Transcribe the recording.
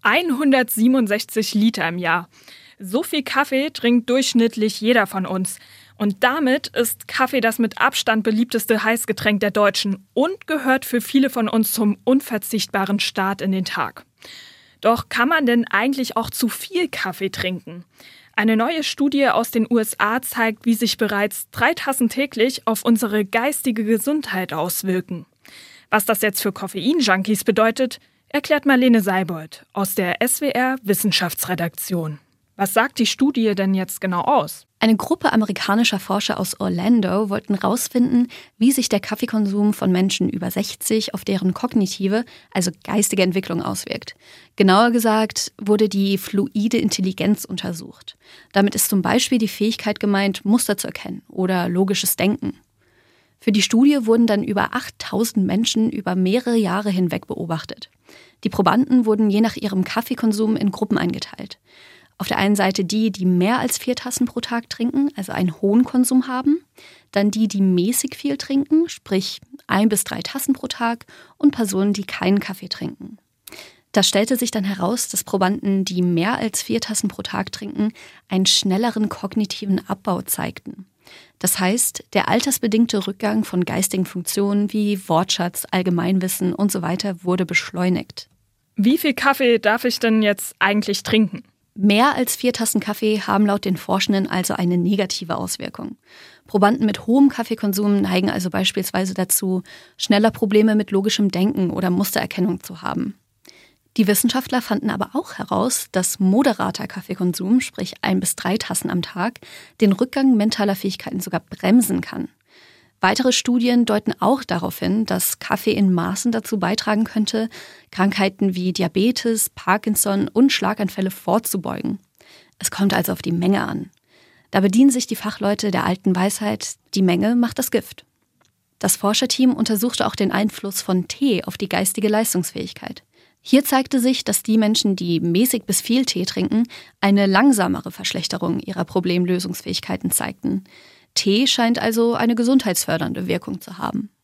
167 Liter im Jahr. So viel Kaffee trinkt durchschnittlich jeder von uns. Und damit ist Kaffee das mit Abstand beliebteste Heißgetränk der Deutschen und gehört für viele von uns zum unverzichtbaren Start in den Tag. Doch kann man denn eigentlich auch zu viel Kaffee trinken? Eine neue Studie aus den USA zeigt, wie sich bereits 3 Tassen täglich auf unsere geistige Gesundheit auswirken. Was das jetzt für Koffein-Junkies bedeutet, erklärt Marlene Seibold aus der SWR Wissenschaftsredaktion. Was sagt die Studie denn jetzt genau aus? Eine Gruppe amerikanischer Forscher aus Orlando wollten herausfinden, wie sich der Kaffeekonsum von Menschen über 60 auf deren kognitive, also geistige Entwicklung auswirkt. Genauer gesagt wurde die fluide Intelligenz untersucht. Damit ist zum Beispiel die Fähigkeit gemeint, Muster zu erkennen oder logisches Denken. Für die Studie wurden dann über 8000 Menschen über mehrere Jahre hinweg beobachtet. Die Probanden wurden je nach ihrem Kaffeekonsum in Gruppen eingeteilt. Auf der einen Seite die mehr als 4 Tassen pro Tag trinken, also einen hohen Konsum haben. Dann die mäßig viel trinken, sprich 1 bis 3 Tassen pro Tag. Und Personen, die keinen Kaffee trinken. Da stellte sich dann heraus, dass Probanden, die mehr als 4 Tassen pro Tag trinken, einen schnelleren kognitiven Abbau zeigten. Das heißt, der altersbedingte Rückgang von geistigen Funktionen wie Wortschatz, Allgemeinwissen und so weiter wurde beschleunigt. Wie viel Kaffee darf ich denn jetzt eigentlich trinken? Mehr als 4 Tassen Kaffee haben laut den Forschenden also eine negative Auswirkung. Probanden mit hohem Kaffeekonsum neigen also beispielsweise dazu, schneller Probleme mit logischem Denken oder Mustererkennung zu haben. Die Wissenschaftler fanden aber auch heraus, dass moderater Kaffeekonsum, sprich 1 bis 3 Tassen am Tag, den Rückgang mentaler Fähigkeiten sogar bremsen kann. Weitere Studien deuten auch darauf hin, dass Kaffee in Maßen dazu beitragen könnte, Krankheiten wie Diabetes, Parkinson und Schlaganfälle vorzubeugen. Es kommt also auf die Menge an. Da bedienen sich die Fachleute der alten Weisheit, die Menge macht das Gift. Das Forscherteam untersuchte auch den Einfluss von Tee auf die geistige Leistungsfähigkeit. Hier zeigte sich, dass die Menschen, die mäßig bis viel Tee trinken, eine langsamere Verschlechterung ihrer Problemlösungsfähigkeiten zeigten. Tee scheint also eine gesundheitsfördernde Wirkung zu haben.